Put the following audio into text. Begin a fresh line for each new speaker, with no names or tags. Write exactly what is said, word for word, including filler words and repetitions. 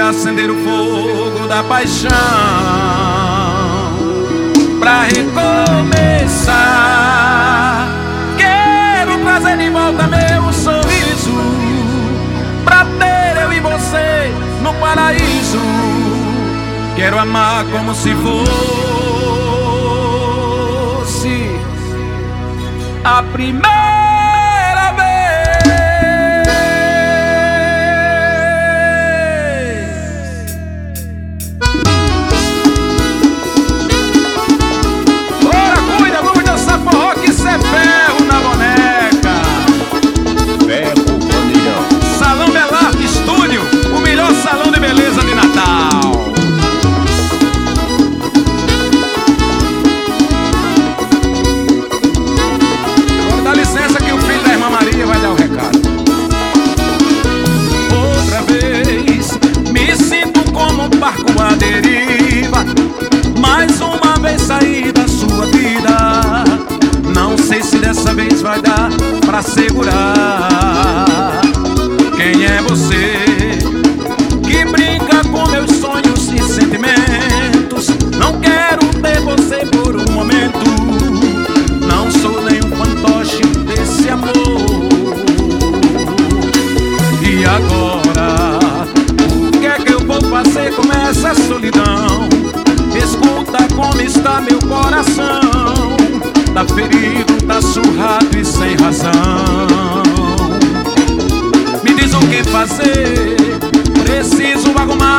reacender o fogo da paixão, pra recomeçar. Quero trazer de volta meu sorriso, pra ter eu e você no paraíso. Quero amar como se fosse a primeira ferro na boneca.
Ferro Bandeirão.
Salão Belarte Estúdio, o melhor salão de beleza de Natal. Agora dá licença que o filho da irmã Maria vai dar o recado. Outra vez me sinto como um barco à deriva, mais uma vez saí da sua vida. Não sei se dessa vez vai dar pra segurar. Quem é você que brinca com meus sonhos e sentimentos? Não quero ter você por um momento. Não sou nenhum fantoche desse amor. E agora, o que é que eu vou fazer com essa solidão? Escuta como está meu coração. Tá ferido, tá surrado e sem razão. Me diz o que fazer, preciso arrumar